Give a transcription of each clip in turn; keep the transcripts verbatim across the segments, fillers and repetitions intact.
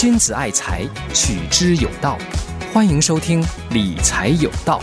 君子爱财，取之有道。欢迎收听理财有道。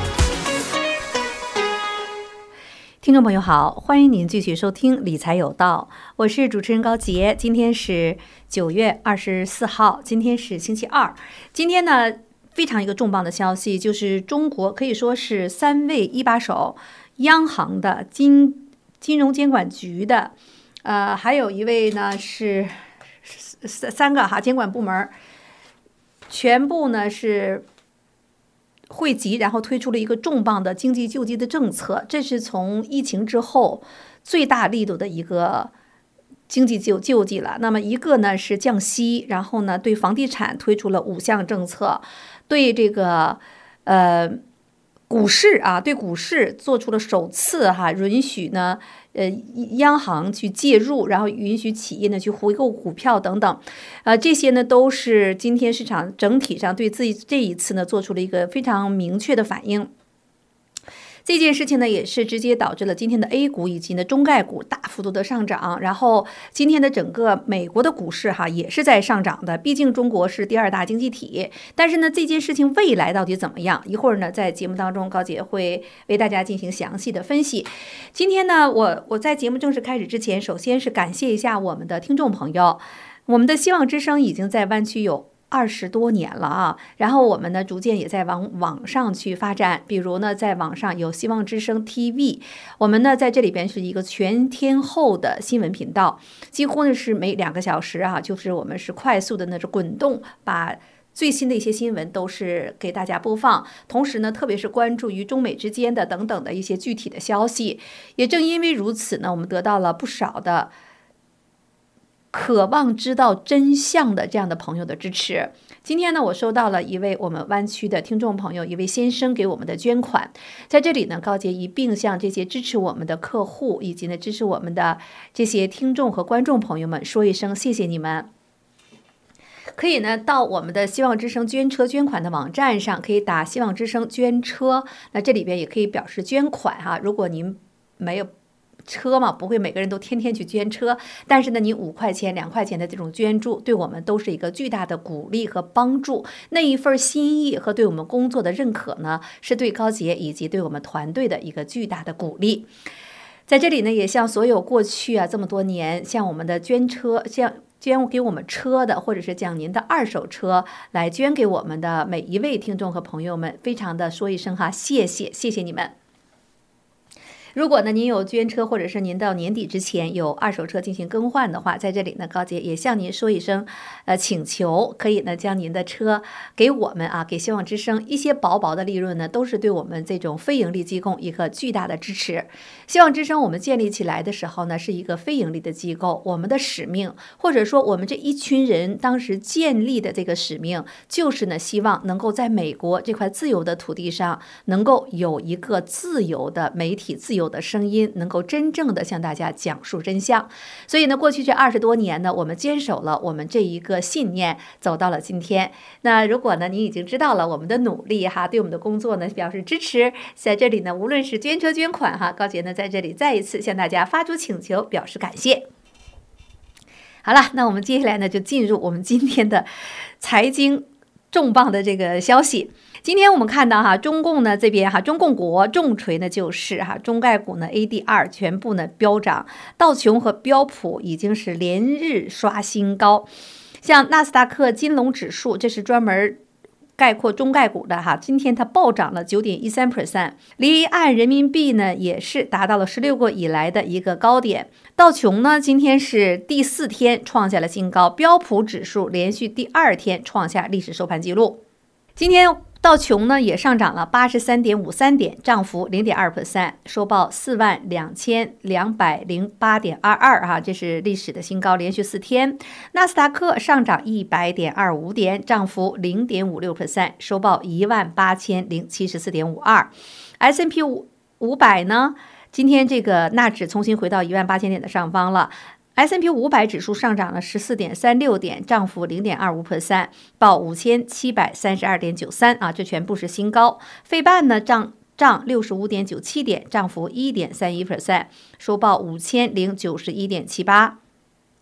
听众朋友好，欢迎您继续收听理财有道，我是主持人高杰。今天是九月二十四号，今天是星期二。今天呢，非常一个重磅的消息，就是中国可以说是三位一把手，央行的、金金融监管局的，呃，还有一位呢是三三个哈监管部门，全部呢是汇集，然后推出了一个重磅的经济救济的政策。这是从疫情之后最大力度的一个经济救救济了。那么一个呢是降息，然后呢对房地产推出了五项政策，对这个呃股市啊，对股市做出了首次哈允许呢呃央行去介入，然后允许企业呢去回购股票等等，呃这些呢都是今天市场整体上对自己这一次呢做出了一个非常明确的反应。这件事情呢，也是直接导致了今天的 A 股以及呢中概股大幅度的上涨，然后今天的整个美国的股市哈也是在上涨的。毕竟中国是第二大经济体，但是呢这件事情未来到底怎么样？一会儿呢在节目当中，高姐会为大家进行详细的分析。今天呢，我我在节目正式开始之前，首先是感谢一下我们的听众朋友，我们的希望之声已经在湾区有二十多年了啊，然后我们呢逐渐也在往网上去发展，比如呢在网上有希望之声 T V， 我们呢在这里边是一个全天候的新闻频道，几乎呢是每两个小时啊，就是我们是快速的那种滚动，把最新的一些新闻都是给大家播放，同时呢特别是关注于中美之间的等等的一些具体的消息。也正因为如此呢，我们得到了不少的渴望知道真相的这样的朋友的支持。今天呢，我收到了一位我们湾区的听众朋友，一位先生给我们的捐款，在这里呢，高杰一并向这些支持我们的客户以及呢支持我们的这些听众和观众朋友们说一声谢谢你们。可以呢到我们的希望之声捐车捐款的网站上，可以打希望之声捐车，那这里边也可以表示捐款哈。如果您没有车嘛，不会每个人都天天去捐车，但是呢你五块钱两块钱的这种捐助对我们都是一个巨大的鼓励和帮助，那一份心意和对我们工作的认可呢，是对高杰以及对我们团队的一个巨大的鼓励。在这里呢，也向所有过去啊这么多年向我们的捐车像捐给我们车的，或者是将您的二手车来捐给我们的每一位听众和朋友们，非常的说一声哈，谢谢谢谢你们。如果呢您有捐车，或者是您到年底之前有二手车进行更换的话，在这里呢高杰也向您说一声呃请求，可以呢将您的车给我们啊，给希望之声一些薄薄的利润呢，都是对我们这种非盈利机构一个巨大的支持。希望之声我们建立起来的时候呢，是一个非盈利的机构，我们的使命或者说我们这一群人当时建立的这个使命，就是呢希望能够在美国这块自由的土地上，能够有一个自由的媒体，自由的声音，能够真正的向大家讲述真相。所以呢过去这二十多年呢，我们坚守了我们这一个信念，走到了今天。那如果呢你已经知道了我们的努力哈，对我们的工作呢表示支持，在这里呢无论是捐车捐款哈，高杰呢在这里再一次向大家发出请求，表示感谢。好了，那我们接下来呢就进入我们今天的财经重磅的这个消息。今天我们看到哈，中共呢这边哈，中共国重锤呢就是哈，中概股呢 A D R 全部呢飙涨，道琼和标普已经是连日刷新高，像纳斯达克金龙指数，这是专门概括中概股的哈，今天它暴涨了 百分之九点一三， 离岸人民币呢也是达到了十六个以来的一个高点。道琼呢今天是第四天创下了新高，标普指数连续第二天创下历史收盘记录。今天道琼呢也上涨了 八十三点五三点，涨幅 百分之零点二， 收报四万两千两百零八点二二哈，这是历史的新高，连续四天。纳斯达克上涨 一百点二五点，涨幅 百分之零点五六， 收报一万八千零七十四点五二。S and P 五百呢，今天这个纳指重新回到一万八千点的上方了。S and P 五百指数上涨了 十四点三六点，涨幅 百分之零点二五， 报五千七百三十二点九三啊，这全部是新高。费半呢涨涨 六十五点九七点，涨幅 一点三一， 收报五千零九十一点七八。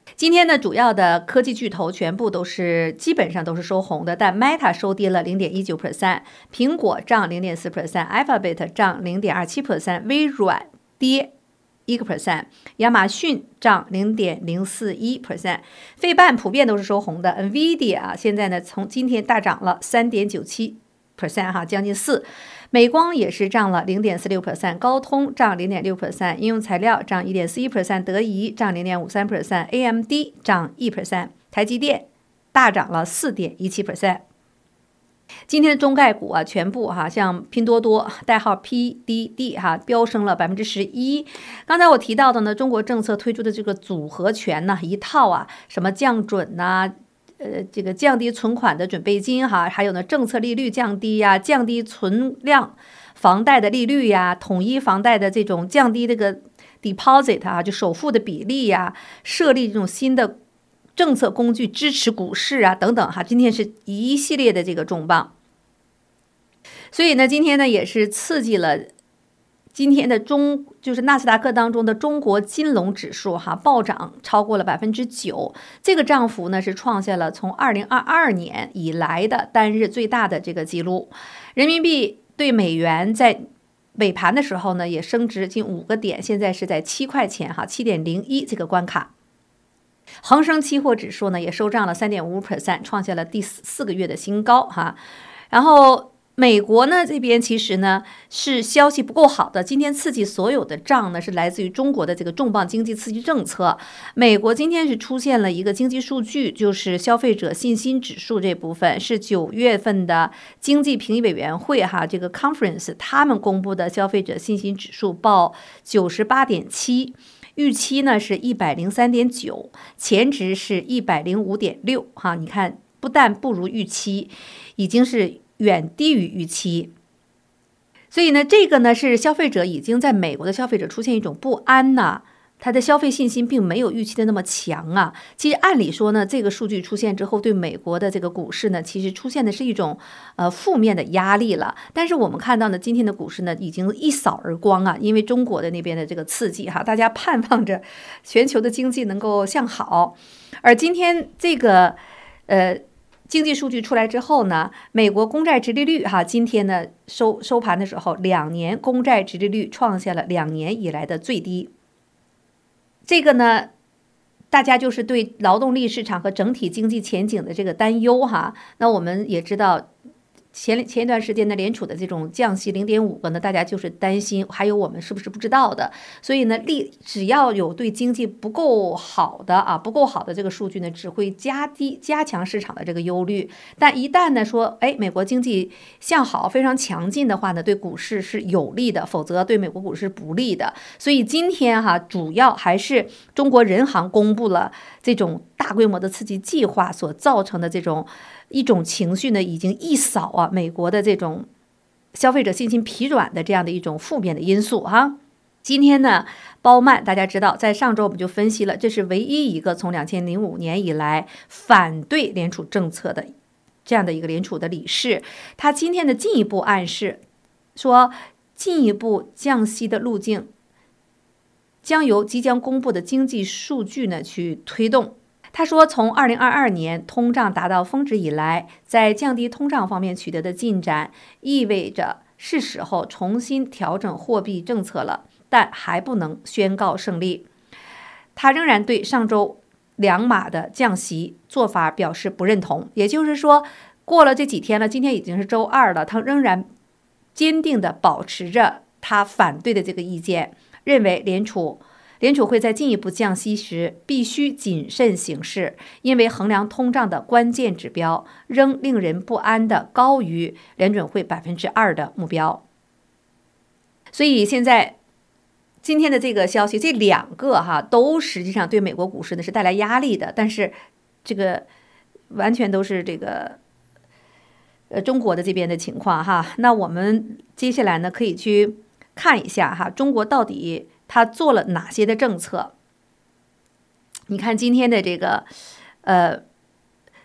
今天呢，主要的科技巨头全部都是基本上都是收红的，但 Meta 收跌了 百分之零点一九， 苹果涨 百分之零点四， Alphabet 涨 百分之零点二七， 微软跌百分之一， 亚马逊涨 百分之零点零四一， 费半普遍都是收红的。 Nvidia 啊，现在呢从今天大涨了 百分之三点九七， 哈，将近四。美光也是涨了 百分之零点四六， 高通涨 百分之零点六， 应用材料涨 百分之一点四一， 德仪涨 百分之零点五三， A M D 涨 百分之一， 台积电大涨了 百分之四点一七。今天的中概股啊，全部哈，像拼多多代号 P D D 哈，飙升了 百分之十一。刚才我提到的呢，中国政策推出的这个组合拳呢，一套啊，什么降准呐、啊。呃，这个降低存款的准备金哈，还有呢，政策利率降低呀，降低存量房贷的利率呀，统一房贷的这种降低这个 deposit 啊，就首付的比例呀，设立这种新的政策工具支持股市啊等等哈，今天是一系列的这个重磅，所以呢，今天呢也是刺激了。今天的中就是纳斯达克当中的中国金融指数哈暴涨超过了百分之九，这个涨幅呢是创下了从二零二二年以来的单日最大的这个记录。人民币对美元在尾盘的时候呢也升值近五个点，现在是在七块钱哈七点零一这个关卡。恒生期货指数呢也收涨了 百分之三点五五， 创下了第四个月的新高哈，然后。美国呢这边其实呢是消息不够好的，今天刺激所有的涨呢是来自于中国的这个重磅经济刺激政策。美国今天是出现了一个经济数据，就是消费者信心指数这部分是九月份的经济评议委员会哈这个 conference 他们公布的消费者信心指数报 九十八点七， 预期呢是 一百零三点九， 前值是 一百零五点六 哈，你看不但不如预期，已经是远低于预期，所以呢，这个呢是消费者已经在美国的消费者出现一种不安呐、啊，他的消费信心并没有预期的那么强啊。其实按理说呢，这个数据出现之后，对美国的这个股市呢，其实出现的是一种呃负面的压力了。但是我们看到呢，今天的股市呢已经一扫而光啊，因为中国的那边的这个刺激哈，大家盼望着全球的经济能够向好，而今天这个呃。经济数据出来之后呢，美国公债殖利率哈，今天呢收收盘的时候，两年公债殖利率创下了两年以来的最低。这个呢，大家就是对劳动力市场和整体经济前景的这个担忧哈。那我们也知道。前前一段时间的联储的这种降息 零点五 个呢，大家就是担心还有我们是不是不知道的，所以呢，利只要有对经济不够好的啊不够好的这个数据呢，只会加低加强市场的这个忧虑。但一旦呢说，哎，美国经济向好非常强劲的话呢，对股市是有利的，否则对美国股市不利的。所以今天哈，主要还是中国人行公布了这种大规模的刺激计划所造成的这种。一种情绪呢，已经一扫啊，美国的这种消费者信心疲软的这样的一种负面的因素哈。今天呢，鲍曼大家知道，在上周我们就分析了，这是唯一一个从两千零五年以来反对联储政策的这样的一个联储的理事。他今天的进一步暗示说，进一步降息的路径将由即将公布的经济数据呢去推动。他说，从二零二二年通胀达到峰值以来，在降低通胀方面取得的进展，意味着是时候重新调整货币政策了，但还不能宣告胜利。他仍然对上周两码的降息做法表示不认同，也就是说，过了这几天了，今天已经是周二了，他仍然坚定地保持着他反对的这个意见，认为联储。联储会在进一步降息时必须谨慎行事，因为衡量通胀的关键指标仍令人不安地高于联准会 百分之二 的目标。所以现在今天的这个消息，这两个哈都实际上对美国股市呢是带来压力的，但是这个完全都是这个呃中国的这边的情况哈。那我们接下来呢可以去看一下哈，中国到底他做了哪些的政策？你看今天的这个，呃，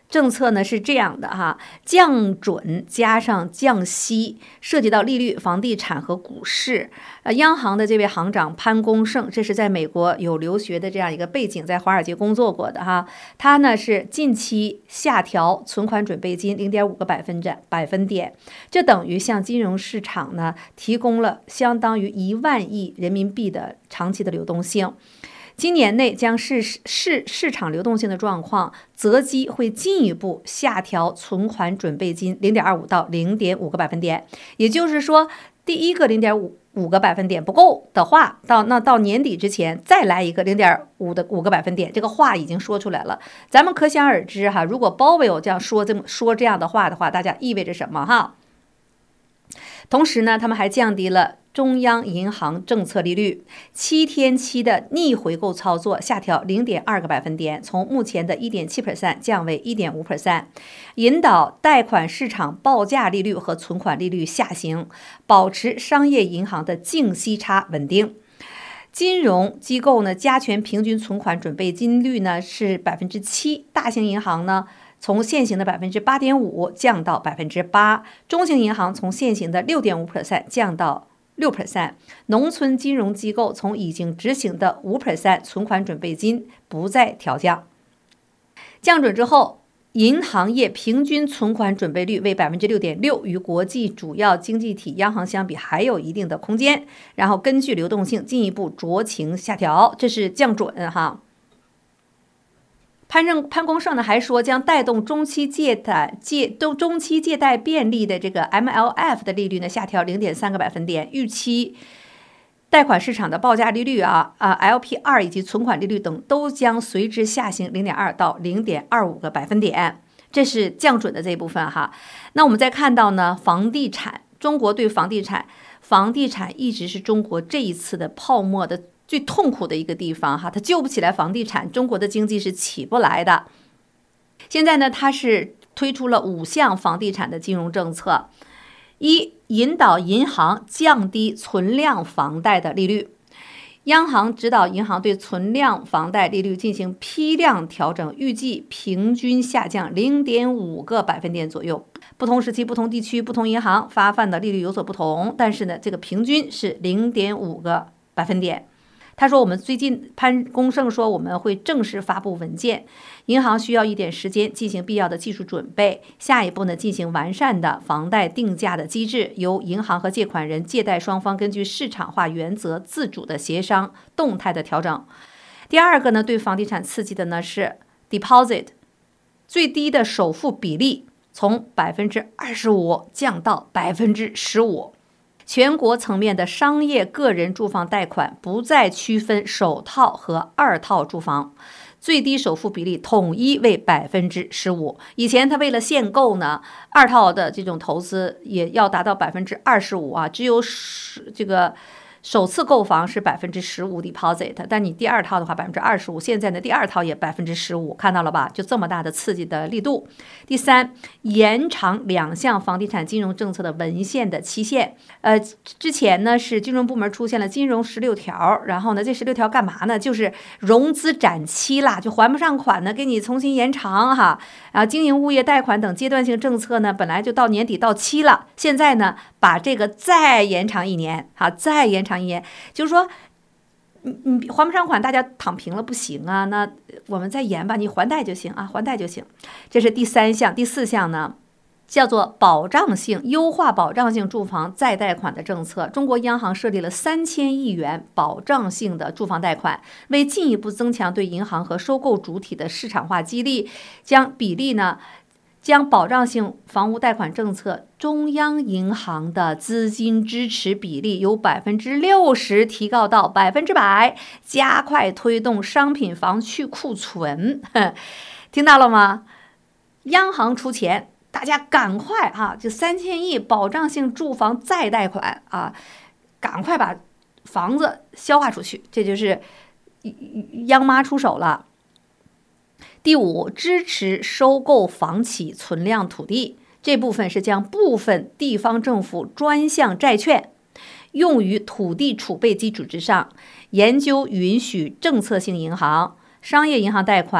政策呢是这样的哈，降准加上降息，涉及到利率、房地产和股市。呃，央行的这位行长潘功胜，这是在美国有留学的这样一个背景，在华尔街工作过的哈。他呢是近期下调存款准备金零点五个百分点，百分点，这等于向金融市场呢提供了相当于一万亿人民币的长期的流动性。今年内将市市市场流动性的状况择机会进一步下调存款准备金零点二五到零点五个百分点，也就是说，第一个零点五五个百分点不够的话，到那到年底之前再来一个零点五的五个百分点，这个话已经说出来了。咱们可想而知哈，如果鲍威尔这样说这么说这样的话的话，大家意味着什么哈？同时呢，他们还降低了中央银行政策利率，七天期的逆回购操作下调零点二个百分点，从目前的 百分之一点七 降为 百分之一点五， 引导贷款市场报价利率和存款利率下行，保持商业银行的净息差稳定。金融机构呢，加权平均存款准备金率呢是 百分之七， 大型银行呢从现行的 百分之八点五 降到 百分之八， 中型银行从现行的 百分之六点五 降到 百分之六， 农村金融机构从已经执行的 百分之五 存款准备金不再调降。降准之后，银行业平均存款准备率为 百分之六点六， 与国际主要经济体央行相比还有一定的空间，然后根据流动性进一步酌情下调，这是降准哈。潘正潘功胜呢还说，将带动中期借贷借都中期借贷便利的这个 M L F 的利率呢下调 零点三个百分点，预期贷款市场的报价利率啊啊 L P R 以及存款利率等都将随之下行 零点二到零点二五个百分点，这是降准的这一部分哈。那我们再看到呢，房地产，中国对房地产，房地产一直是中国这一次的泡沫的最痛苦的一个地方哈，它救不起来房地产，中国的经济是起不来的。现在呢，它是推出了五项房地产的金融政策：一、引导银行降低存量房贷的利率，央行指导银行对存量房贷利率进行批量调整，预计平均下降 零点五个百分点左右。不同时期、不同地区、不同银行发放的利率有所不同，但是呢，这个平均是 零点五个百分点。他说，我们最近潘功胜说我们会正式发布文件，银行需要一点时间进行必要的技术准备，下一步呢进行完善的房贷定价的机制，由银行和借款人、借贷双方根据市场化原则自主的协商，动态的调整。第二个呢，对房地产刺激的呢是 deposit 最低的首付比例从 百分之二十五 降到 百分之十五。全国层面的商业个人住房贷款不再区分首套和二套住房，最低首付比例统一为 百分之十五。以前他为了限购呢，二套的这种投资也要达到 百分之二十五 啊，只有这个首次购房是 百分之十五 deposit， 但你第二套的话 百分之二十五， 现在呢第二套也 百分之十五， 看到了吧？就这么大的刺激的力度。第三，延长两项房地产金融政策的文献的期限。呃，之前呢是金融部门出现了金融十六条，然后呢这十六条干嘛呢？就是融资展期啦，就还不上款呢，给你重新延长哈。然后经营物业贷款等阶段性政策呢，本来就到年底到期了，现在呢把这个再延长一年，哈，再延长一年，就是说你你还不上款，大家躺平了不行啊，那我们再延吧，你还贷就行啊，还贷就行。这是第三项。第四项呢叫做保障性优化保障性住房再贷款的政策。中国央行设立了三千亿元保障性的住房贷款，为进一步增强对银行和收购主体的市场化激励，将比例呢将保障性房屋贷款政策中央银行的资金支持比例由 百分之六十 提高到 百分之百， 加快推动商品房去库存。听到了吗？央行出钱，大家赶快啊，就三千亿保障性住房再贷款啊，赶快把房子消化出去，这就是央妈出手了。第五，支持收购房企存量土地，这部分是将部分地方政府专项债券用于土地储备基础之上，研究允许政策性银行、商业银行贷款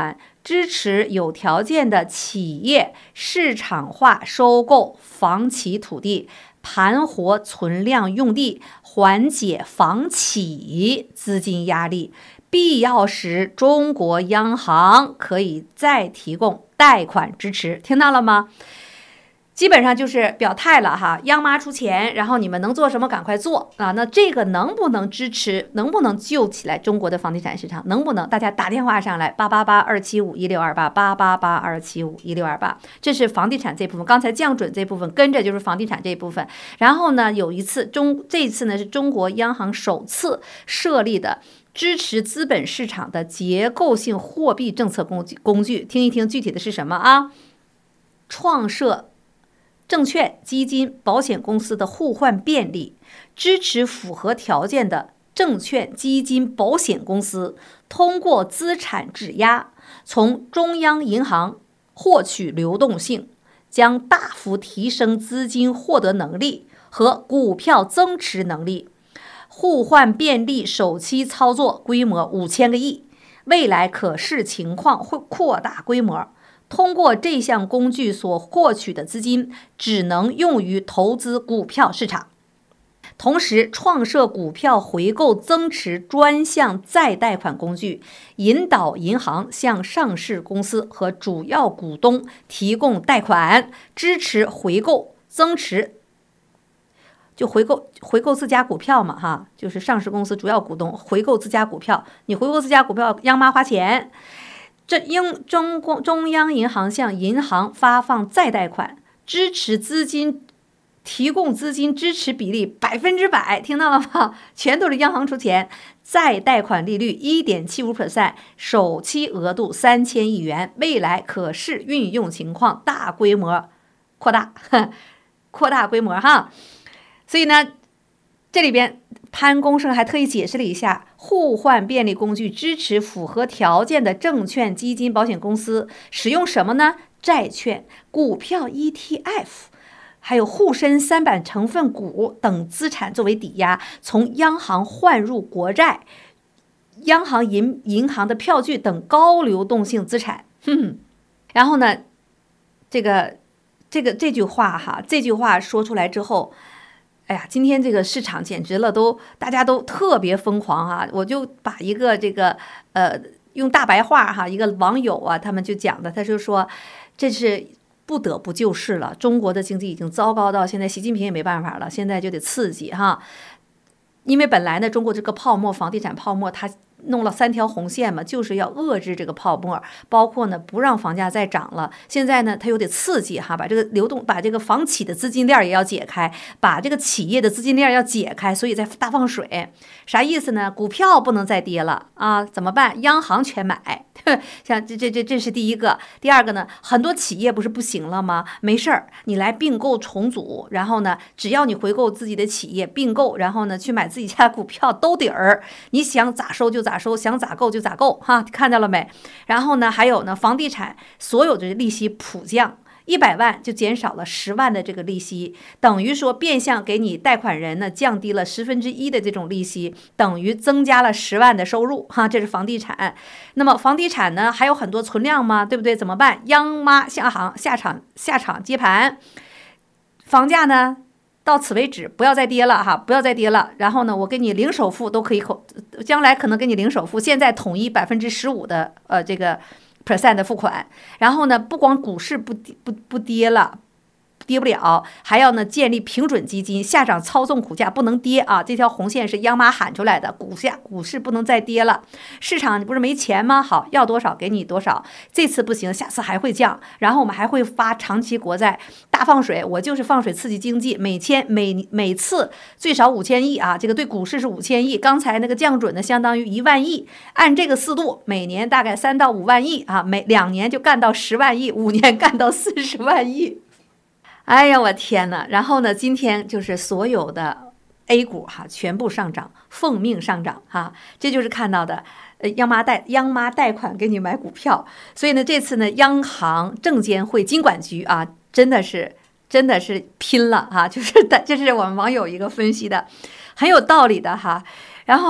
支持有条件的企业市场化收购房企土地，盘活存量用地，缓解房企资金压力。必要时，中国央行可以再提供贷款支持。听到了吗？基本上就是表态了哈，央妈出钱，然后你们能做什么赶快做啊！那这个能不能支持，能不能救起来中国的房地产市场？能不能？大家打电话上来，八八八二七五一六二八，八八八二七五一六二八，这是房地产这部分。刚才降准这部分跟着就是房地产这部分。然后呢，有一次中这一次呢是中国央行首次设立的支持资本市场的结构性货币政策工具工具，听一听具体的是什么啊？创设证券、基金、保险公司的互换便利，支持符合条件的证券、基金、保险公司通过资产质押，从中央银行获取流动性，将大幅提升资金获得能力和股票增持能力。互换便利首期操作规模五千个亿，未来可视情况会扩大规模。通过这项工具所获取的资金只能用于投资股票市场，同时创设股票回购增持专项再贷款工具，引导银行向上市公司和主要股东提供贷款，支持回购增持，就回购回购自家股票嘛哈，就是上市公司主要股东回购自家股票，你回购自家股票，央妈花钱。这英中共中央银行向银行发放再贷款，支持资金提供资金支持比例百分之百，听到了吗？全都是央行出钱，再贷款利率 百分之一点七五， 首期额度三千亿元，未来可视运用情况大规模扩大，扩大规模哈。所以呢，这里边潘功胜还特意解释了一下，互换便利工具支持符合条件的证券、基金、保险公司使用什么呢？债券、股票 E T F， 还有沪深三百成分股等资产作为抵押，从央行换入国债、央行银银行的票据等高流动性资产。哼，然后呢，这个这个这句话哈，这句话说出来之后。哎呀，今天这个市场简直了，都大家都特别疯狂啊！我就把一个这个呃用大白话哈，一个网友啊，他们就讲的，他就说这是不得不救市了，中国的经济已经糟糕到现在，习近平也没办法了，现在就得刺激哈。因为本来呢，中国这个泡沫，房地产泡沫，它弄了三条红线嘛，就是要遏制这个泡沫，包括呢不让房价再涨了。现在呢，它又得刺激哈，把这个流动，把这个房企的资金链也要解开，把这个企业的资金链要解开，所以在大放水。啥意思呢？股票不能再跌了啊，怎么办？央行全买。像这这这这是第一个。第二个呢，很多企业不是不行了吗？没事儿，你来并购重组，然后呢，只要你回购自己的企业并购，然后呢去买自己家股票兜底儿，你想咋收就咋收，想咋购就咋购哈，看到了没？然后呢，还有呢，房地产所有的利息普降。一百万就减少了十万的这个利息，等于说变相给你贷款人呢降低了十分之一的这种利息，等于增加了十万的收入哈，这是房地产。那么房地产呢还有很多存量吗？对不对？怎么办？央妈下行下场下场接盘，房价呢到此为止，不要再跌了哈，不要再跌了。然后呢，我给你零首付都可以口，将来可能给你零首付，现在统一百分之十五的呃这个。percent 的付款，然后呢，不光股市不不不跌了，跌不了，还要呢建立平准基金，下涨操纵股价不能跌啊！这条红线是央妈喊出来的，股价股市不能再跌了。市场你不是没钱吗？好，要多少给你多少，这次不行，下次还会降。然后我们还会发长期国债，大放水，我就是放水刺激经济，每千每每次最少五千亿啊！这个对股市是五千亿，刚才那个降准呢，相当于一万亿，按这个四度，每年大概三到五万亿啊，每两年就干到十万亿，五年干到四十万亿。哎呀，我天哪！然后呢，今天就是所有的 A 股哈全部上涨，奉命上涨哈，这就是看到的。呃，央妈贷央妈贷款给你买股票，所以呢，这次呢，央行、证监会、金管局啊，真的是真的是拼了哈，就是的，这是我们网友一个分析的，很有道理的哈。然后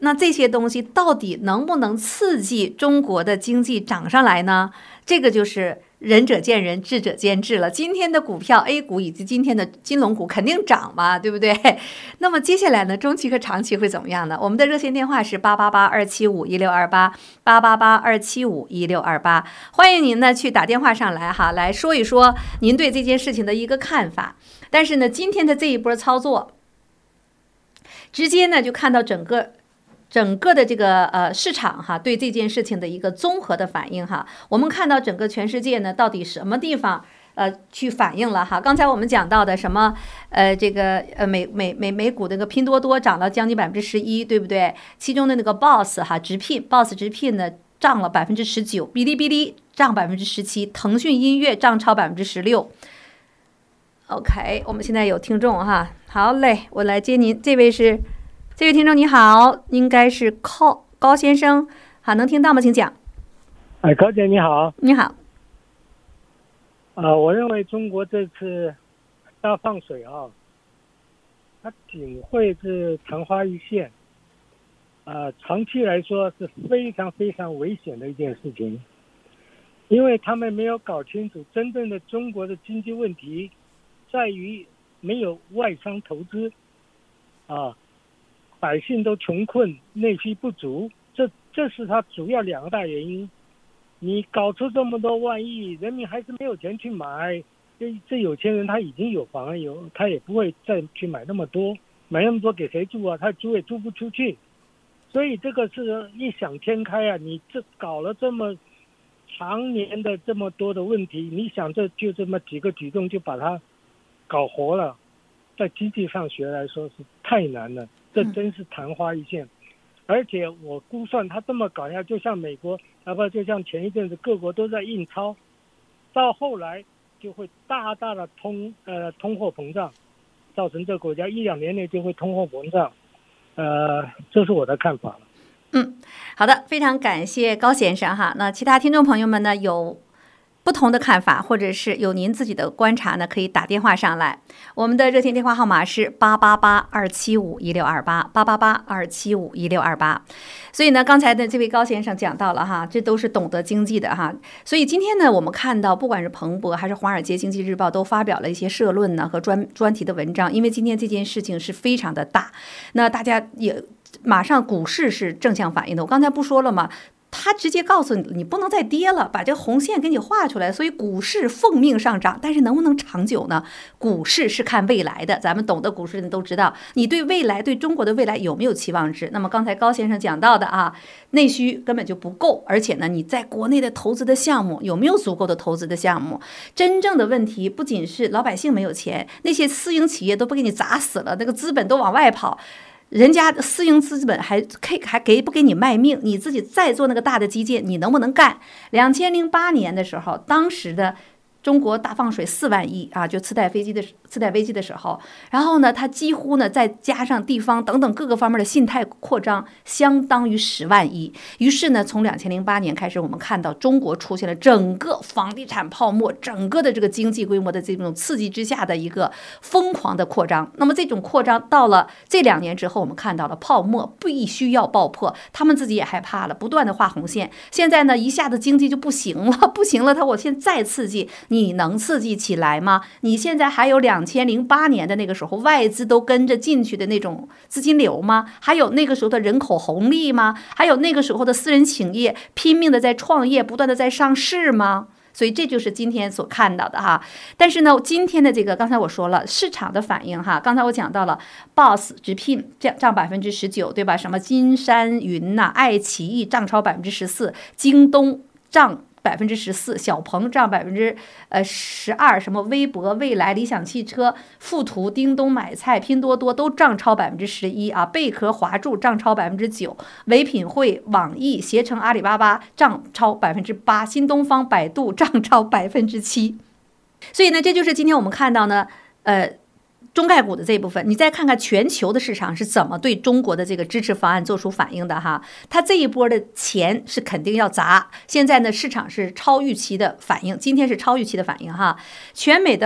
那这些东西到底能不能刺激中国的经济涨上来呢？这个就是仁者见仁，智者见智了。今天的股票 A 股以及今天的金融股肯定涨嘛，对不对？那么接下来呢，中期和长期会怎么样呢？我们的热线电话是八八八二七五一六二八八八八二七五一六二八，欢迎您呢去打电话上来哈，来说一说您对这件事情的一个看法。但是呢，今天的这一波操作，直接呢就看到整个。整个的这个呃市场哈，对这件事情的一个综合的反应哈，我们看到整个全世界呢，到底什么地方呃去反应了哈？刚才我们讲到的什么呃这个呃美美美美股那个拼多多涨了将近百分之十一，对不对？其中的那个 boss 哈直聘 boss 直聘呢涨了百分之十九，哔哩哔哩涨百分之十七，腾讯音乐涨超百分之十六。OK， 我们现在有听众哈，好嘞，我来接您，这位是。这位听众你好，应该是高高先生，好，能听到吗？请讲。 哎，高姐你好。 你好。 呃，我认为中国这次大放水啊，它仅会是昙花一现，呃，长期来说是非常非常危险的一件事情，因为他们没有搞清楚真正的中国的经济问题，在于没有外商投资，啊。百姓都穷困，内需不足，这这是它主要两大原因。你搞出这么多万亿，人民还是没有钱去买。这这有钱人他已经有房有，他也不会再去买那么多，买那么多给谁住啊？他租也租不出去。所以这个是异想天开啊！你这搞了这么常年的这么多的问题，你想这就这么几个举动就把它搞活了，在经济上学来说是太难了。这真是昙花一现，而且我估算他这么搞下，就像美国，哪怕就像前一阵子各国都在印钞，到后来就会大大的通呃通货膨胀，造成这个国家一两年内就会通货膨胀，呃，这是我的看法了。 嗯，好的，非常感谢高先生哈。那其他听众朋友们呢，有不同的看法，或者是有您自己的观察呢，可以打电话上来。我们的热线电话号码是八八八二七五一六二八八八八二七五一六二八。所以呢，刚才的这位高先生讲到了哈，这都是懂得经济的哈。所以今天呢，我们看到不管是彭博还是华尔街经济日报都发表了一些社论呢和专专题的文章，因为今天这件事情是非常的大，那大家也马上股市是正向反应的。我刚才不说了吗？他直接告诉你，你不能再跌了，把这个红线给你画出来。所以股市奉命上涨，但是能不能长久呢？股市是看未来的，咱们懂得股市的人都知道，你对未来，对中国的未来有没有期望值？那么刚才高先生讲到的啊，内需根本就不够，而且呢，你在国内的投资的项目有没有足够的投资的项目？真正的问题不仅是老百姓没有钱，那些私营企业都被给你砸死了，那个资本都往外跑。人家私营资本还还给不给你卖命？你自己再做那个大的基建，你能不能干？两千零八年的时候，当时的中国大放水四万亿啊，就次贷飞机的次贷危机的时候，然后呢，它几乎呢再加上地方等等各个方面的信贷扩张，相当于十万亿。于是呢，从两千零八年开始，我们看到中国出现了整个房地产泡沫，整个的这个经济规模的这种刺激之下的一个疯狂的扩张。那么这种扩张到了这两年之后，我们看到了泡沫必须要爆破，他们自己也害怕了，不断的画红线。现在呢，一下子经济就不行了，不行了，他我现在再刺激。你能刺激起来吗？你现在还有两千零八年的那个时候外资都跟着进去的那种资金流吗？还有那个时候的人口红利吗？还有那个时候的私人企业拼命的在创业，不断的在上市吗？所以这就是今天所看到的哈。但是呢，今天的这个刚才我说了市场的反应哈，刚才我讲到了 B O S S 直聘涨涨百分之十九，对吧？什么金山云呐、啊、爱奇艺涨超百分之十四，京东涨百分之十四，小鹏涨百分之呃十二，什么微博、未来、理想汽车、富途、叮咚买菜、拼多多都涨超百分之十一啊，贝壳、华住涨超百分之九，唯品会、网易、携程、阿里巴巴涨超百分之八，新东方、百度涨超百分之七。所以呢，这就是今天我们看到呢，呃。中概股的这一部分，你再看看全球的市场是怎么对中国的这个支持方案做出反应的哈？它这一波的钱是肯定要砸，现在呢市场是超预期的反应，今天是超预期的反应哈。全美的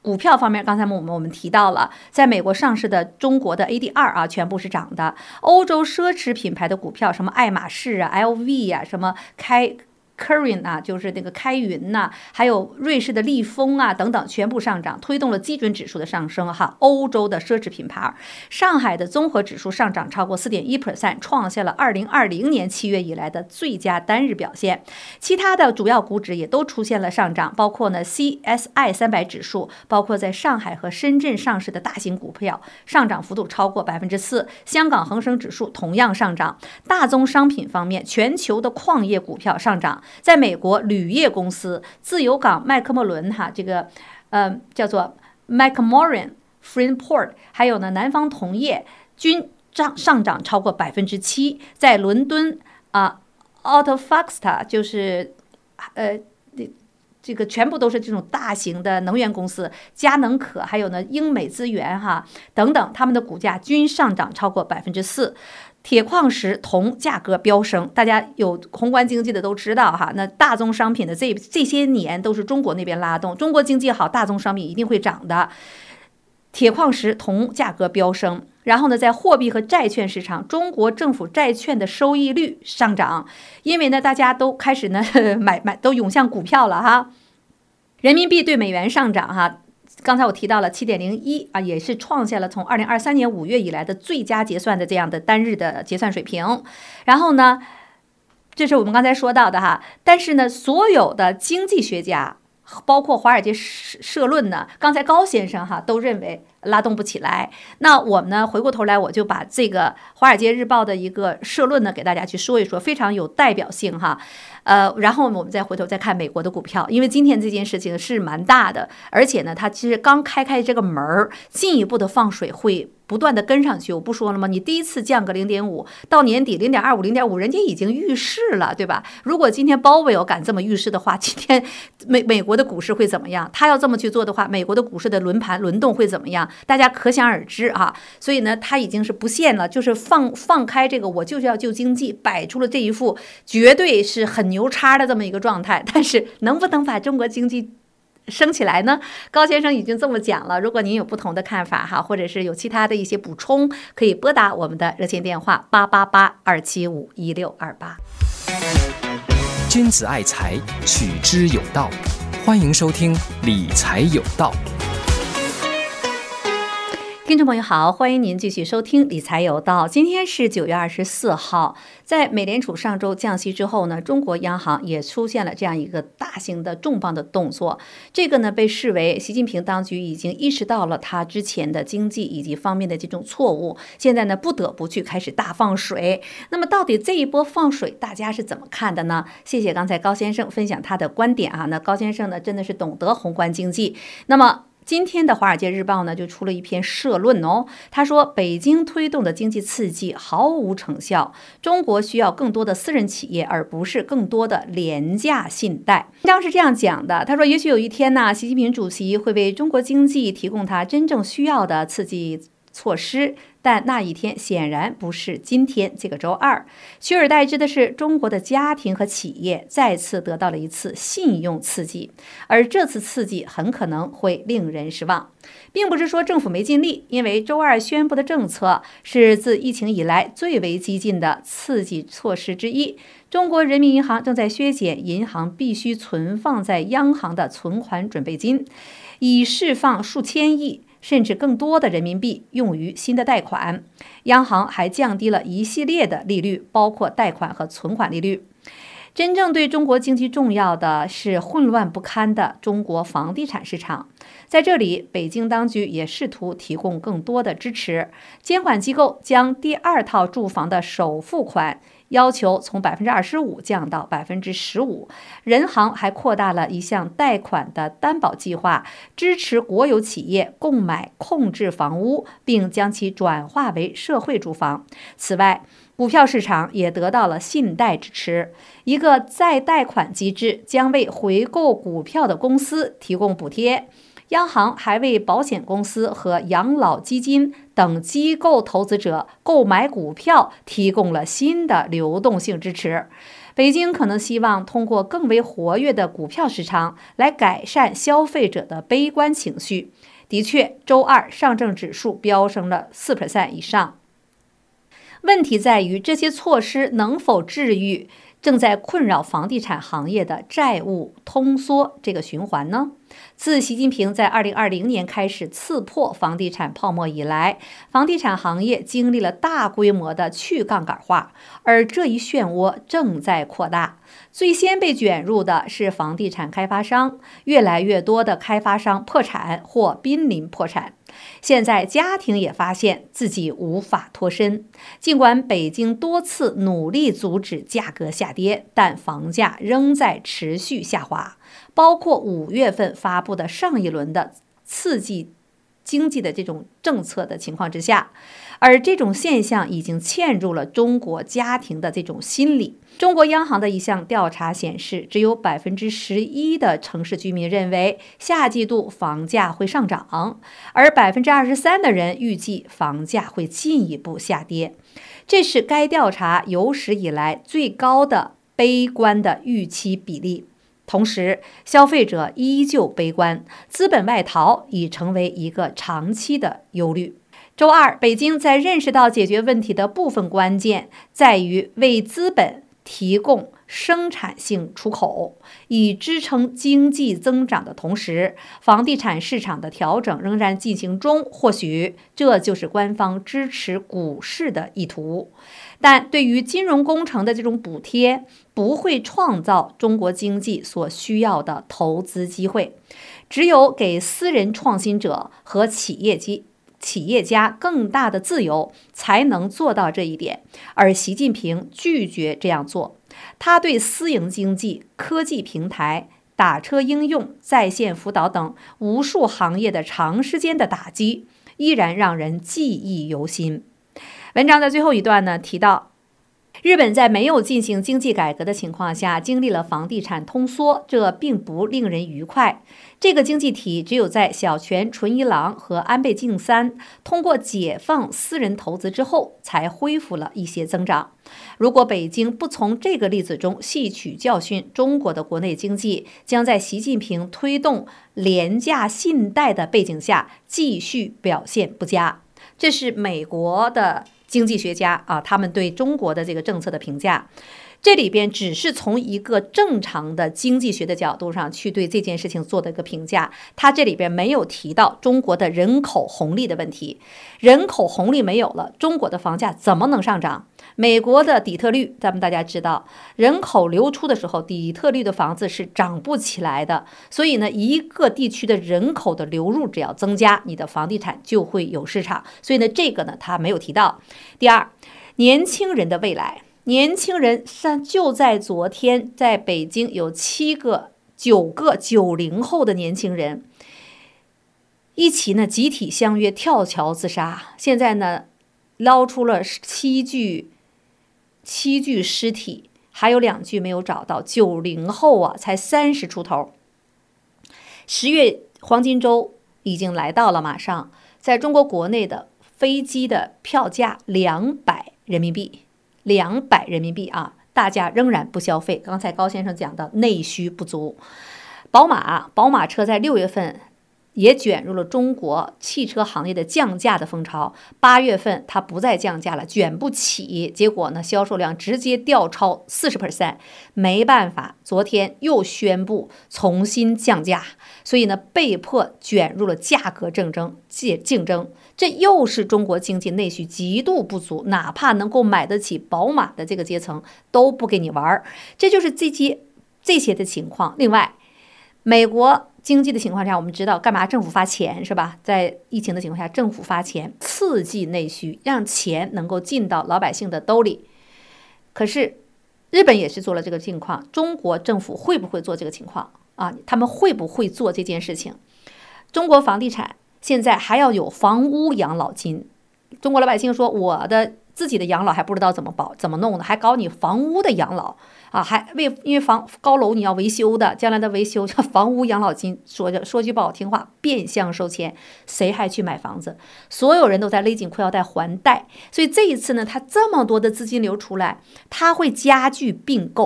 股票方面，刚才我们我们提到了，在美国上市的中国的 A D R 啊，全部是涨的。欧洲奢侈品牌的股票，什么爱马仕啊、L V 啊，什么开。Kirin 啊，就是那个开云呐、啊，还有瑞士的利丰啊等等，全部上涨，推动了基准指数的上升。哈，欧洲的奢侈品牌，上海的综合指数上涨超过 百分之四点一， 创下了二零二零年七月以来的最佳单日表现。其他的主要股指也都出现了上涨，包括呢 C S I 三百指数，包括在上海和深圳上市的大型股票上涨幅度超过百分之四。香港恒生指数同样上涨。大宗商品方面，全球的矿业股票上涨。在美国，铝业公司、自由港麦克莫伦哈这个，呃，叫做 McMoran Freeport， 还有呢南方铜业均上上涨超过百分之七。在伦敦啊 ，Autofaxta 就是呃这个全部都是这种大型的能源公司，佳能可还有呢英美资源哈等等，他们的股价均上涨超过百分之四。铁矿石、铜价格飙升，大家有宏观经济的都知道哈。那大宗商品的这这些年都是中国那边拉动，中国经济好，大宗商品一定会涨的。铁矿石、铜价格飙升，然后呢，在货币和债券市场，中国政府债券的收益率上涨，因为呢，大家都开始呢买买都涌向股票了哈。人民币对美元上涨哈。刚才我提到了 七点零一 啊，也是创下了从二零二三年五月以来的最佳结算的这样的单日的结算水平。然后呢，这是我们刚才说到的哈。但是呢，所有的经济学家，包括华尔街社论呢，刚才高先生哈都认为拉动不起来。那我们呢，回过头来我就把这个华尔街日报的一个社论呢给大家去说一说，非常有代表性哈。呃，然后我们再回头再看美国的股票，因为今天这件事情是蛮大的，而且呢，它其实刚开开这个门儿，进一步的放水会不断的跟上去。我不说了吗？你第一次降个 零点五， 到年底 零点二五、零点五， 人家已经预示了，对吧？如果今天鲍威尔敢这么预示的话，今天美美国的股市会怎么样？他要这么去做的话，美国的股市的轮盘轮动会怎么样？大家可想而知啊。所以呢，他已经是不限了，就是放放开这个，我就是要救经济，摆出了这一副绝对是很牛叉的这么一个状态。但是能不能把中国经济升起来呢？高先生已经这么讲了。如果您有不同的看法哈，或者是有其他的一些补充，可以拨打我们的热线电话八八八二七五一六二八。 君子爱财，取之有道。欢迎收听理财有道。 听众朋友好，欢迎您继续收听理财有道。今天是九月二十四号，在美联储上周降息之后呢，中国央行也出现了这样一个大型的重磅的动作。这个呢，被视为习近平当局已经意识到了他之前的经济以及方面的这种错误，现在呢不得不去开始大放水。那么到底这一波放水大家是怎么看的呢？谢谢刚才高先生分享他的观点啊。那高先生呢真的是懂得宏观经济。那么今天的《华尔街日报》呢，就出了一篇社论哦。他说，北京推动的经济刺激毫无成效，中国需要更多的私人企业，而不是更多的廉价信贷。文章是这样讲的，他说，也许有一天呢，习近平主席会为中国经济提供他真正需要的刺激措施，但那一天显然不是今天这个周二，取而代之的是中国的家庭和企业再次得到了一次信用刺激，而这次刺激很可能会令人失望。并不是说政府没尽力，因为周二宣布的政策是自疫情以来最为激进的刺激措施之一。中国人民银行正在削减银行必须存放在央行的存款准备金，以释放数千亿甚至更多的人民币用于新的贷款。央行还降低了一系列的利率，包括贷款和存款利率。真正对中国经济重要的是混乱不堪的中国房地产市场，在这里，北京当局也试图提供更多的支持。监管机构将第二套住房的首付款要求从 百分之二十五 降到 百分之十五， 人行还扩大了一项贷款的担保计划，支持国有企业购买空置房屋，并将其转化为社会住房。此外，股票市场也得到了信贷支持，一个再贷款机制将为回购股票的公司提供补贴。央行还为保险公司和养老基金等机构投资者购买股票提供了新的流动性支持。 北京可能希望通过更为活跃的股票市场来改善消费者的悲观情绪。的确，周二上证指数飙升了 百分之四 以上。问题在于这些措施能否治愈正在困扰房地产行业的债务通缩这个循环呢？自习近平在二零二零年开始刺破房地产泡沫以来，房地产行业经历了大规模的去杠杆化，而这一漩涡正在扩大。最先被卷入的是房地产开发商，越来越多的开发商破产或濒临破产。现在家庭也发现自己无法脱身，尽管北京多次努力阻止价格下跌，但房价仍在持续下滑。包括五月份发布的上一轮的刺激经济的这种政策的情况之下，而这种现象已经嵌入了中国家庭的这种心理。中国央行的一项调查显示，只有 百分之十一 的城市居民认为下季度房价会上涨，而 百分之二十三 的人预计房价会进一步下跌。这是该调查有史以来最高的悲观的预期比例。同时，消费者依旧悲观，资本外逃已成为一个长期的忧虑。周二，北京在认识到解决问题的部分关键在于为资本提供生产性出口，以支撑经济增长的同时，房地产市场的调整仍然进行中，或许这就是官方支持股市的意图。但对于金融工程的这种补贴，不会创造中国经济所需要的投资机会，只有给私人创新者和企业机企业家更大的自由，才能做到这一点。而习近平拒绝这样做，他对私营经济、科技平台、打车应用、在线辅导等无数行业的长时间的打击，依然让人记忆犹新。文章的最后一段呢，提到日本在没有进行经济改革的情况下，经历了房地产通缩，这并不令人愉快。这个经济体只有在小泉纯一郎和安倍晋三通过解放私人投资之后，才恢复了一些增长。如果北京不从这个例子中吸取教训，中国的国内经济将在习近平推动廉价信贷的背景下继续表现不佳。这是美国的经济学家啊，他们对中国的这个政策的评价，这里边只是从一个正常的经济学的角度上去对这件事情做的一个评价，他这里边没有提到中国的人口红利的问题。人口红利没有了，中国的房价怎么能上涨？美国的底特律，咱们大家知道，人口流出的时候，底特律的房子是涨不起来的。所以呢，一个地区的人口的流入只要增加，你的房地产就会有市场。所以呢，这个呢他没有提到。第二，年轻人的未来。年轻人就在昨天，在北京有七个、九个九零后的年轻人一起呢集体相约跳桥自杀。现在呢，捞出了七具七具尸体，还有两具没有找到。九零后啊，才三十出头。十月黄金周已经来到了，马上在中国国内的飞机的票价两百人民币。两百人民币啊，大家仍然不消费。刚才高先生讲的内需不足，宝马宝马车在六月份也卷入了中国汽车行业的降价的风潮。八月份它不再降价了，卷不起，结果呢，销售量直接掉超 百分之四十， 没办法，昨天又宣布重新降价，所以呢，被迫卷入了价格竞争竞争。这又是中国经济内需极度不足，哪怕能够买得起宝马的这个阶层都不给你玩，这就是这些这些的情况。另外，美国经济的情况下，我们知道干嘛政府发钱是吧？在疫情的情况下，政府发钱刺激内需，让钱能够进到老百姓的兜里。可是日本也是做了这个情况，中国政府会不会做这个情况啊？他们会不会做这件事情？中国房地产现在还要有房屋养老金，中国老百姓说我的自己的养老还不知道怎么保怎么弄的，还搞你房屋的养老啊，还为因为房高楼你要维修的，将来的维修叫房屋养老金，说着说句不好听话，变相收钱，谁还去买房子？所有人都在勒紧裤腰带还贷，所以这一次呢，它这么多的资金流出来，它会加剧并购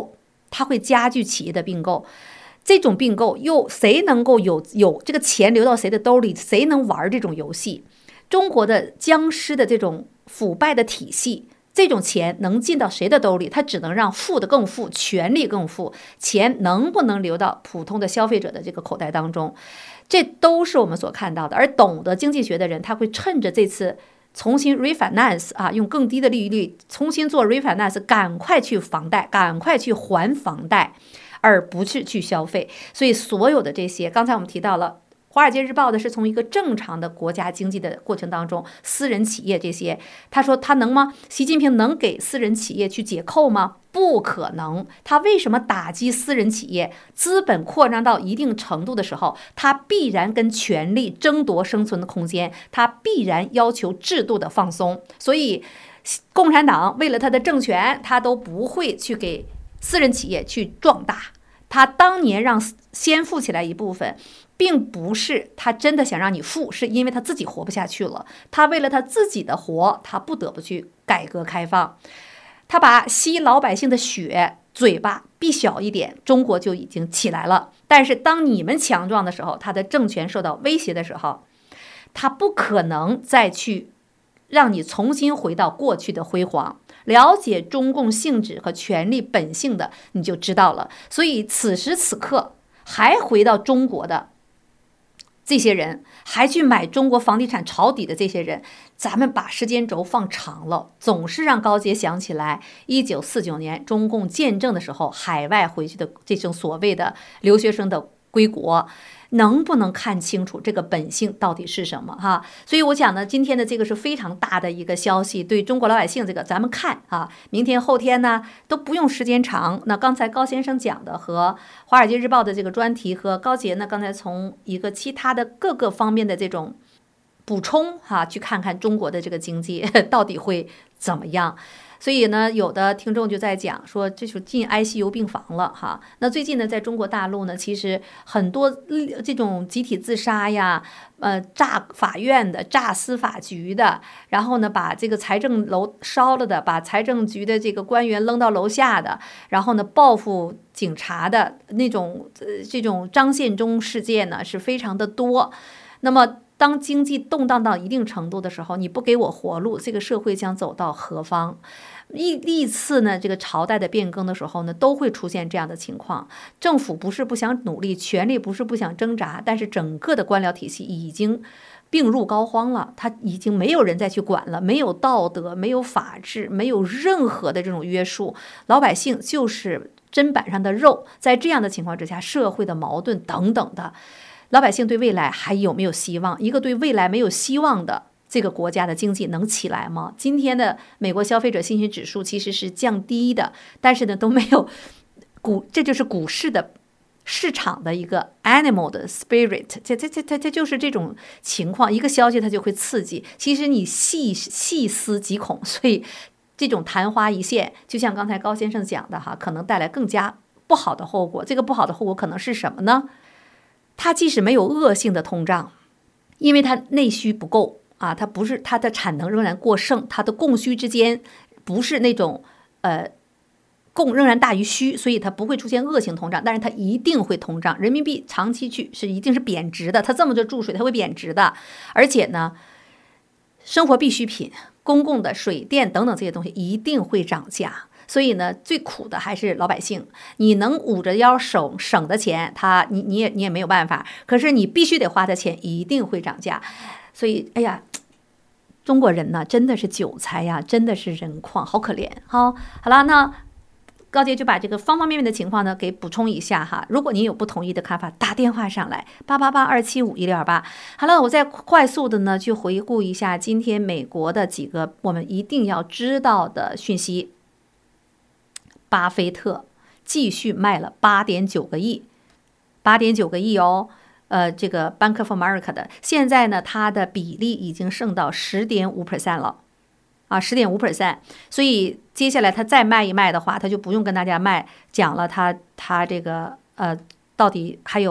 它会加剧企业的并购。这种并购又谁能够有有这个钱流到谁的兜里？谁能玩这种游戏？中国的僵尸的这种腐败的体系，这种钱能进到谁的兜里？它只能让富的更富，权力更富，钱能不能流到普通的消费者的这个口袋当中？这都是我们所看到的。而懂得经济学的人，他会趁着这次重新 refinance 啊，用更低的利率重新做 refinance， 赶快去房贷，赶快去还房贷，而不是去消费。所以所有的这些，刚才我们提到了《华尔街日报》的是从一个正常的国家经济的过程当中，私人企业这些，他说他能吗？习近平能给私人企业去解扣吗？不可能。他为什么打击私人企业？资本扩张到一定程度的时候，他必然跟权力争夺生存的空间，他必然要求制度的放松。所以共产党为了他的政权，他都不会去给私人企业去壮大。他当年让先富起来一部分，并不是他真的想让你富，是因为他自己活不下去了。他为了他自己的活，他不得不去改革开放。他把吸老百姓的血嘴巴闭小一点，中国就已经起来了。但是当你们强壮的时候，他的政权受到威胁的时候，他不可能再去让你重新回到过去的辉煌。了解中共性质和权力本性的，你就知道了。所以此时此刻还回到中国的这些人，还去买中国房地产抄底的这些人，咱们把时间轴放长了，总是让高杰想起来一九四九年中共建政的时候，海外回去的这种所谓的留学生的归国，能不能看清楚这个本性到底是什么哈？所以我讲呢，今天的这个是非常大的一个消息，对中国老百姓这个咱们看啊，明天后天呢都不用时间长。那刚才高先生讲的和华尔街日报的这个专题，和高杰呢刚才从一个其他的各个方面的这种补充哈，去看看中国的这个经济到底会怎么样。所以呢，有的听众就在讲说，这就进 I C U 病房了哈。那最近呢，在中国大陆呢，其实很多这种集体自杀呀，呃，炸法院的、炸司法局的，然后呢，把这个财政楼烧了的，把财政局的这个官员扔到楼下的，然后呢，报复警察的那种，呃，这种张献忠事件呢，是非常的多。那么当经济动荡到一定程度的时候，你不给我活路，这个社会将走到何方？历历次呢，这个朝代的变更的时候呢，都会出现这样的情况。政府不是不想努力，权力不是不想挣扎，但是整个的官僚体系已经病入膏肓了，他已经没有人再去管了，没有道德，没有法治，没有任何的这种约束，老百姓就是砧板上的肉。在这样的情况之下，社会的矛盾等等的，老百姓对未来还有没有希望？一个对未来没有希望的这个国家的经济能起来吗？今天的美国消费者信心指数其实是降低的，但是呢都没有股，这就是股市的市场的一个 animal 的 spirit， 这这这这这就是这种情况，一个消息它就会刺激，其实你细细思极恐，所以这种昙花一现，就像刚才高先生讲的哈，可能带来更加不好的后果。这个不好的后果可能是什么呢？它即使没有恶性的通胀，因为它内需不够啊，它不是它的产能仍然过剩，它的供需之间不是那种呃供仍然大于需，所以它不会出现恶性通胀，但是它一定会通胀。人民币长期去是一定是贬值的，它这么着注水它会贬值的，而且呢，生活必需品、公共的水电等等这些东西一定会涨价。所以呢，最苦的还是老百姓。你能捂着腰省省的钱，他你你也你也没有办法。可是你必须得花的钱一定会涨价。所以，哎呀，中国人呢真的是韭菜呀，真的是人矿，好可怜。好，好了，那高杰就把这个方方面面的情况呢给补充一下哈。如果您有不同意的看法，打电话上来八八八二七五一六二八。好了，我再快速的呢去回顾一下今天美国的几个我们一定要知道的讯息。巴菲特继续卖了八点九个亿，八点九个亿哦，呃，这个 Bank of America 的，现在呢，它的比例已经剩到十点五 percent 了，啊，十点五 percent， 所以接下来他再卖一卖的话，他就不用跟大家卖讲了他，他他这个呃，到底还有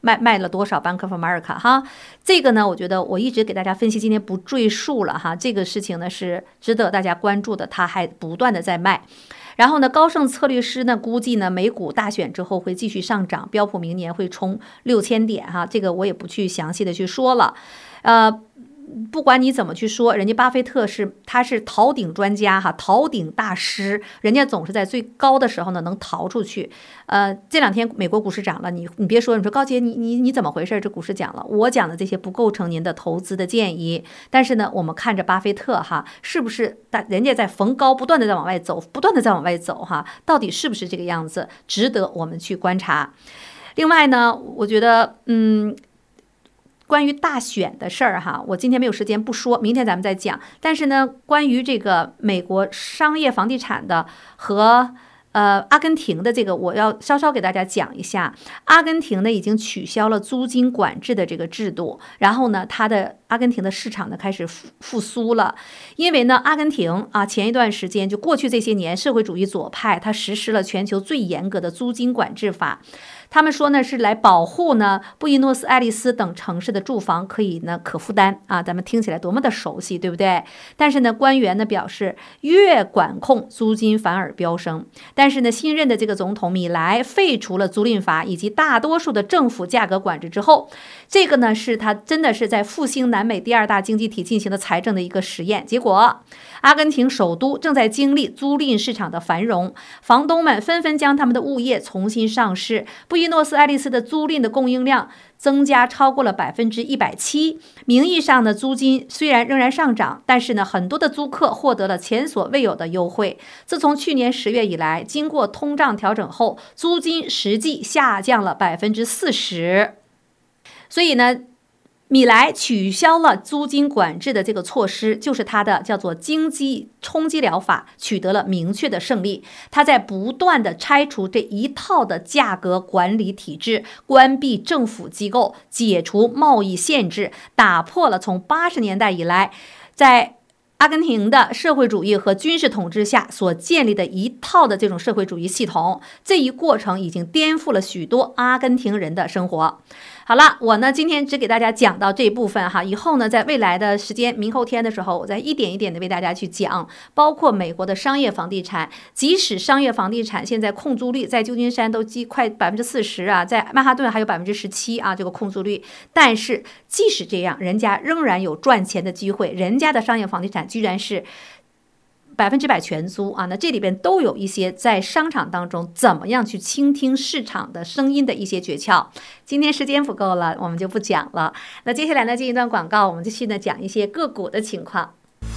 卖卖了多少 Bank of America 哈。这个呢，我觉得我一直给大家分析，今天不赘述了哈。这个事情呢是值得大家关注的，它还不断的在卖。然后呢，高盛策略师呢估计呢，美股大选之后会继续上涨，标普明年会冲六千点哈，这个我也不去详细的去说了，呃。不管你怎么去说，人家巴菲特是他是逃顶专家哈，逃顶大师，人家总是在最高的时候呢能逃出去。呃，这两天美国股市涨了，你你别说，你说高姐你你你怎么回事？这股市涨了，我讲的这些不构成您的投资的建议。但是呢，我们看着巴菲特哈，是不是大人家在逢高不断的在往外走，不断的在往外走哈，到底是不是这个样子，值得我们去观察。另外呢，我觉得嗯。关于大选的事儿哈，我今天没有时间不说，明天咱们再讲。但是呢，关于这个美国商业房地产的和呃阿根廷的这个，我要稍稍给大家讲一下。阿根廷呢已经取消了租金管制的这个制度，然后呢，它的阿根廷的市场呢开始复复苏了。因为呢，阿根廷啊前一段时间就过去这些年，社会主义左派它实施了全球最严格的租金管制法。他们说呢是来保护呢布宜诺斯艾利斯等城市的住房可以呢可负担啊，咱们听起来多么的熟悉，对不对？但是呢，官员呢表示越管控租金反而飙升。但是呢，新任的这个总统米莱废除了租赁法以及大多数的政府价格管制之后，这个呢是他真的是在复兴南美第二大经济体进行的财政的一个实验。结果，阿根廷首都正在经历租赁市场的繁荣，房东们纷纷将他们的物业重新上市。布宜诺斯艾利斯的租赁的供应量增加超过了百分之一百七。名义上的租金虽然仍然上涨，但是呢，很多的租客获得了前所未有的优惠。自从去年十月以来，经过通胀调整后，租金实际下降了百分之四十。所以呢，米莱取消了租金管制的这个措施，就是他的叫做经济冲击疗法取得了明确的胜利。他在不断的拆除这一套的价格管理体制，关闭政府机构，解除贸易限制，打破了从八十年代以来在阿根廷的社会主义和军事统治下所建立的一套的这种社会主义系统。这一过程已经颠覆了许多阿根廷人的生活。好了，我呢今天只给大家讲到这一部分哈，以后呢在未来的时间，明后天的时候，我再一点一点的为大家去讲，包括美国的商业房地产。即使商业房地产现在控租率在旧金山都几快百分之四十啊，在曼哈顿还有百分之十七啊，这个控租率。但是即使这样，人家仍然有赚钱的机会，人家的商业房地产居然是百分之百全租啊！那这里边都有一些在商场当中怎么样去倾听市场的声音的一些诀窍。今天时间不够了，我们就不讲了。那接下来呢，进一段广告，我们继续呢讲一些个股的情况。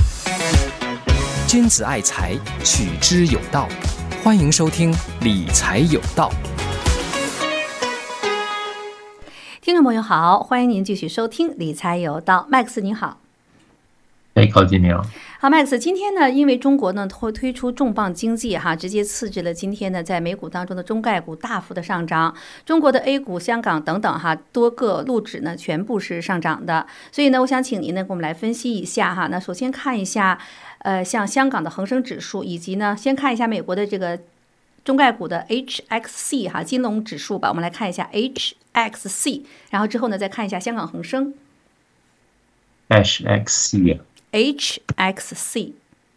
君子爱财，取之有道。欢迎收听理财有道。 听众朋友好，欢迎您继续收听理财有道。Max 你好。 哎，高姐你好。 好 ，Max， 今天呢，因为中国呢会推出重磅经济哈，直接刺激了今天呢在美股当中的中概股大幅的上涨，中国的 A 股、香港等等哈多个路指呢全部是上涨的。所以呢，我想请您呢给我们来分析一下哈。那首先看一下，呃，像香港的恒生指数，以及呢先看一下美国的这个中概股的 H X C 哈金龙指数吧。我们来看一下 H X C， 然后之后呢再看一下香港恒生。 H X C 啊。 H X C，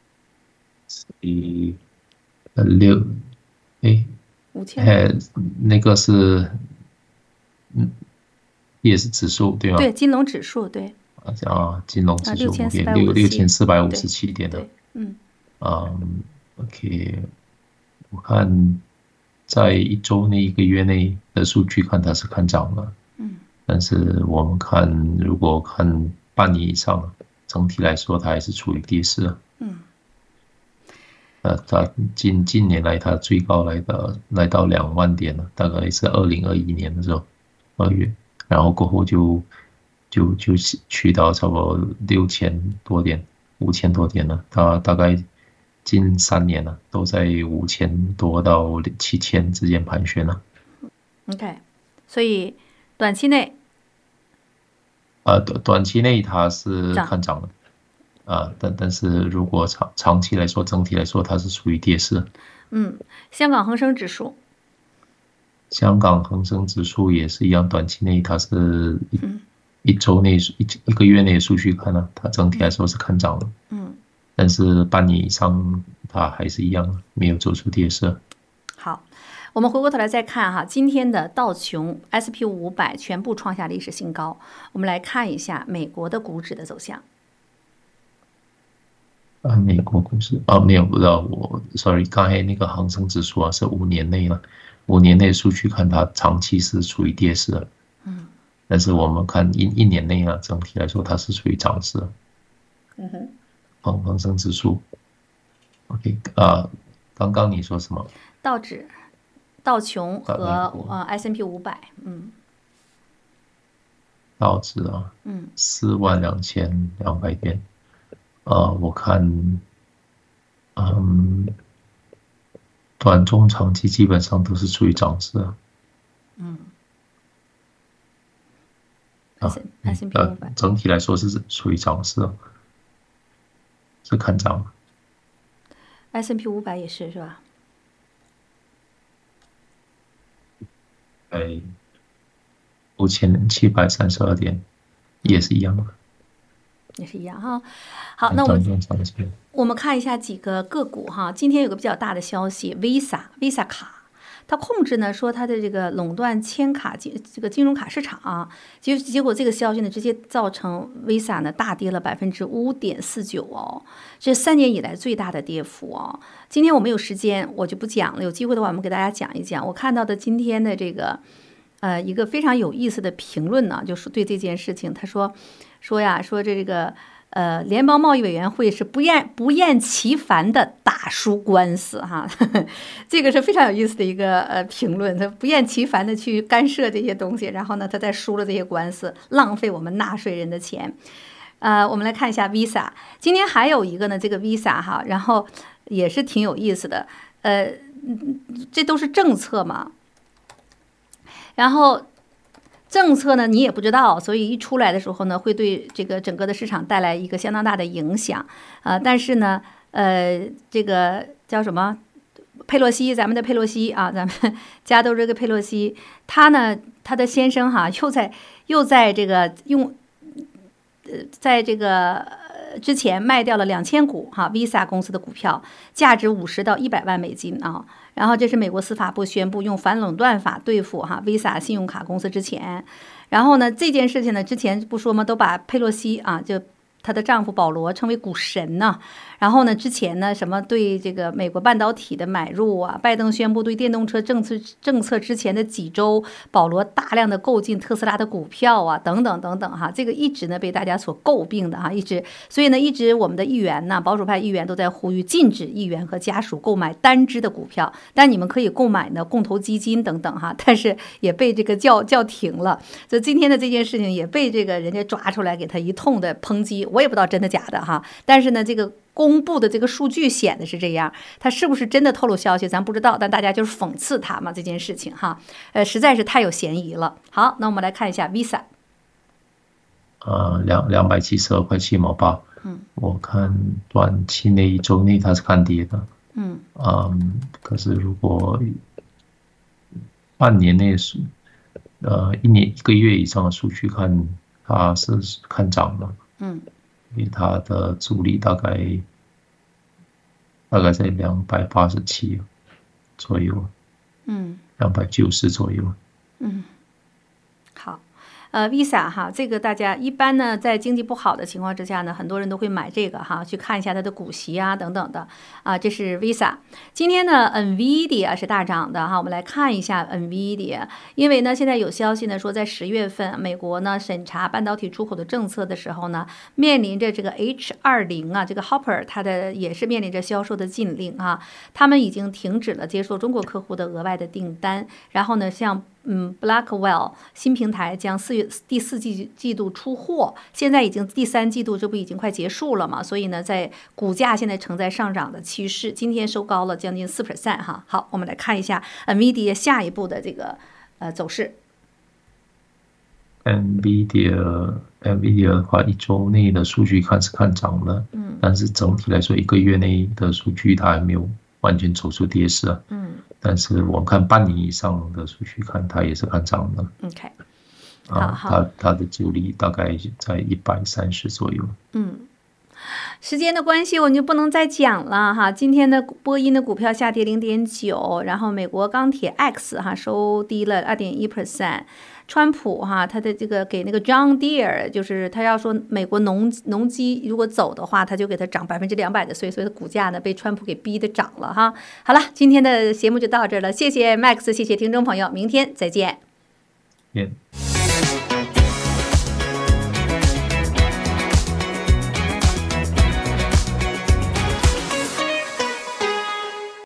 呃六，哎， 五千， 呃，那个是，嗯，也是指数对吗？ 对，金龙指数对。 啊，金龙指数六千四百六六千四百五十七点的， 嗯， 啊 ，OK， 我看在一周内、一个月内的数据看它是看涨了， 嗯， 但是我们看如果看半年以上。整体来说，它还是处于跌势。 嗯， 呃，它近近年来，它最高来到来到两万点了，大概是二零二一年的时候二月，然后过后就就就去到差不多六千多点、五千多点了。它大概近三年了，都在五千多到七千之间盘旋了。 OK， 所以短期内。 呃，短短期内它是看涨的，啊，但但是如果长长期来说，整体来说它是属于跌势。 嗯，香港恒生指数， 香港恒生指数也是一样，短期内它是一、 嗯、 一周内一一个月内的数据看呢，它整体来说是看涨的。 嗯， 但是半年以上它还是一样没有走出跌势。 好，我们回过头来再看哈，今天的道琼 S P 五百全部创下历史新高。我们来看一下美国的股指的走向。 啊，美国股市啊，没有，不知道我 ，sorry， 刚才那个恒生指数啊是五年内了，五年内数据看它长期是处于跌势的， 嗯， 但是我们看一一年内啊，整体来说它是属于涨势的， 嗯哼， 恒恒生指数 ，OK 啊，刚刚你说什么？ 道指、道琼和啊呃 S and P 五百，嗯， 道指啊， 嗯， 四万两千两百点。呃，我看，嗯，短中长期基本上都是处于涨势啊。 嗯。 啊， S and P 五百整体来说是处于涨势，是看涨。 S and P 五百也是是吧？ 哎，五千七百三十二点，也是一样的。 也是一样哈。好，那我们我们看一下几个个股哈。今天有个比较大的消息 ，Visa Visa 卡，它控制呢说它的这个垄断签卡金这个金融卡市场啊，结结果这个消息呢直接造成 Visa 呢大跌了百分之五点四九哦，这三年以来最大的跌幅哦。今天我们有时间我就不讲了，有机会的话我们给大家讲一讲。我看到的今天的这个呃一个非常有意思的评论呢，就是对这件事情，他说。说呀，说这个呃，联邦贸易委员会是不厌不厌其烦的打输官司哈，呵呵，这个是非常有意思的一个呃评论，他不厌其烦的去干涉这些东西，然后呢，他再输了这些官司，浪费我们纳税人的钱。呃，我们来看一下 Visa， 今天还有一个呢，这个 Visa 哈，然后也是挺有意思的，呃，这都是政策嘛，然后。政策呢，你也不知道，所以一出来的时候呢，会对这个整个的市场带来一个相当大的影响，呃，但是呢，呃，这个叫什么？佩洛西，咱们的佩洛西啊，咱们加州这个佩洛西，他呢，他的先生哈，又在又在这个用，呃，在这个之前卖掉了两千股哈 Visa 公司的股票，价值五十到一百万美金啊。然后这是美国司法部宣布用反垄断法对付哈 Visa 信用卡公司之前，然后呢这件事情呢之前不说吗？都把佩洛西啊就她的丈夫保罗称为股神呢。然后呢之前呢什么对这个美国半导体的买入啊，拜登宣布对电动车政策政策之前的几周，保罗大量的购进特斯拉的股票啊等等等等哈，这个一直呢被大家所诟病的哈，一直所以呢一直我们的议员呢保守派议员都在呼吁禁止议员和家属购买单只的股票，但你们可以购买呢共投基金等等哈，但是也被这个叫叫停了。所以今天的这件事情也被这个人家抓出来给他一通的抨击，我也不知道真的假的哈，但是呢这个。公布的这个数据显的是这样，他是不是真的透露消息咱不知道，但大家就是讽刺他嘛这件事情哈，呃，实在是太有嫌疑了。好，那我们来看一下 Visa， 呃，两两百七十二块七毛八， 嗯， 我看短期内一周内它是看跌的， 嗯嗯，可是如果半年内是呃一年一个月以上的数据看，它是看涨的， 嗯。 因为它的阻力大概大概在两百八十七左右， 嗯， 两百九十左右， 嗯，好。呃 ，Visa 哈，这个大家一般呢，在经济不好的情况之下呢，很多人都会买这个哈，去看一下它的股息啊等等的啊。这是 Visa。今天呢 ，Nvidia 是大涨的哈，我们来看一下 Nvidia， 因为呢，现在有消息呢说，在十月份美国呢审查半导体出口的政策的时候呢，面临着这个 H 二十 啊，这个 Hopper 它的也是面临着销售的禁令啊，他们已经停止了接受中国客户的额外的订单，然后呢，像。嗯 ，Blackwell 新平台将四月第四季季度出货，现在已经第三季度，这不已经快结束了嘛？所以呢，在股价现在呈在上涨的趋势，今天收高了将近四 percent 哈。好，我们来看一下 Nvidia 下一步的这个呃走势。 Nvidia Nvidia 的话，一周内的数据看是看涨的， 嗯， 但是整体来说，一个月内的数据它还没有完全走出跌势啊， 嗯。 但是我们看半年以上的数据看，它也是看涨的。 OK， 啊，它它的阻力大概在一百三十左右。 嗯。时间的关系，我们就不能再讲了哈。今天的波音的股票下跌零点九，然后美国钢铁 X 哈收低了二点一 percent。川普哈他的这个给那个 John Deere， 就是他要说美国农农机如果走的话，他就给他涨百分之两百的税，所以股价呢被川普给逼的涨了哈。好了，今天的节目就到这儿了，谢谢 Max， 谢谢听众朋友，明天再见。 Yeah.